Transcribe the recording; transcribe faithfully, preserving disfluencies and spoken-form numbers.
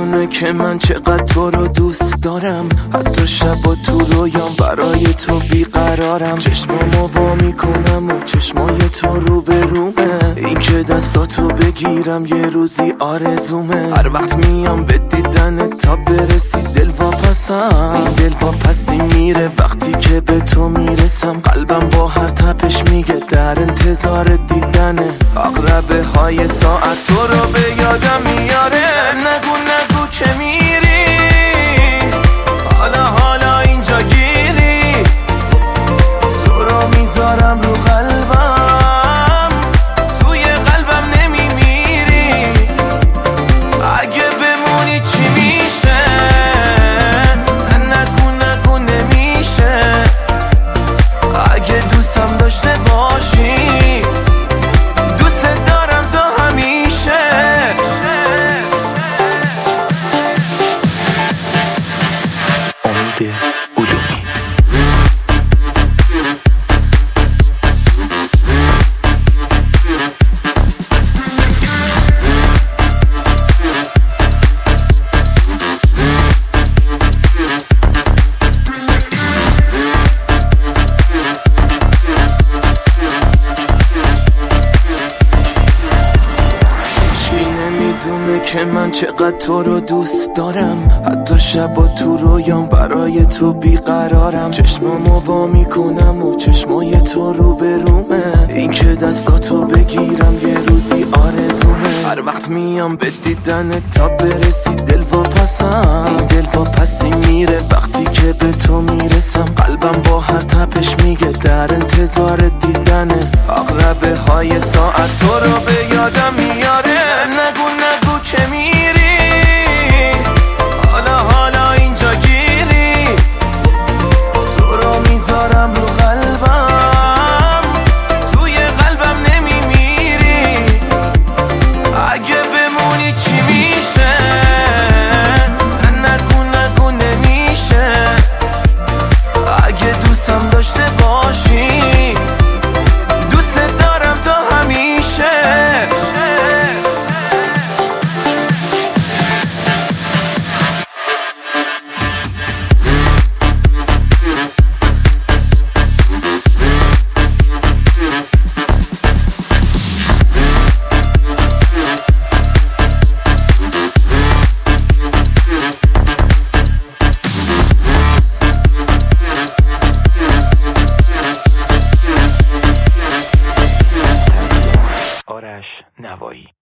میدونه که من چقدر تو رو دوست دارم، حتی شب و تو رویام برای تو بیقرارم. چشمامو وا میکنم و چشمای تو رو به رومه، این که دستاتو بگیرم یه روزی آرزومه. هر وقت میام به دیدن تا برسی دل واپسم، این دل واپسی میره وقتی که به تو میرسم. قلبم با هر تپش میگه در انتظار دیدنه، عقربه های ساعت تو رو به یادم میاره. نگو نگو که میری، حالا حالا اینجا گیری، تو رو میذارم رو قلبم، توی قلبم نمیمیری. اگه بمونی چی میشه؟ نگو نگو نمیشه. اگه دوستم داشته باشی که من چقدر تو رو دوست دارم، حتی شب و تو رویام برای تو بیقرارم. چشمامو وا میکنم و چشمای تو رو به رومه، این که دستاتو بگیرم یه روزی آرزومه. هر وقت میام به دیدن تا برسی دل واپسم، این دل واپسی میره وقتی که به تو میرسم. قلبم با هر تپش میگه در انتظار دیدنه، عقربه های ساعت تو رو به یادم میاره. نگو نگو که میری، حالا حالا اینجا گیری، تو رو میذارم رو قلبم، توی قلبم نمیمیری. اگه بمونی چی میشه؟ نگو نگو نمیشه. اگه دوستم داشته باشی دوست دارم تا همیشه. آرش نوایی.